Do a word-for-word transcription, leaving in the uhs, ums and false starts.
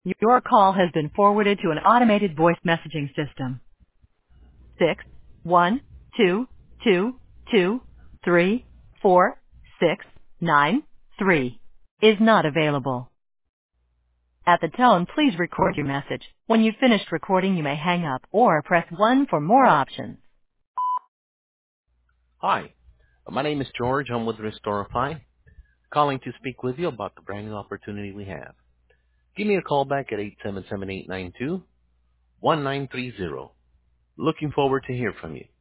Your call has been forwarded to an automated voice messaging system. Six one two two two three four six nine three is not available. At the tone, please record your message. When you've finished recording, you may hang up or press one for more options. Hi, my name is George. I'm with Restorify, calling to speak with you about the brand new opportunity we have. Give me a call back at eight seven seven, eight nine two, one nine three zero. Looking forward to hear from you.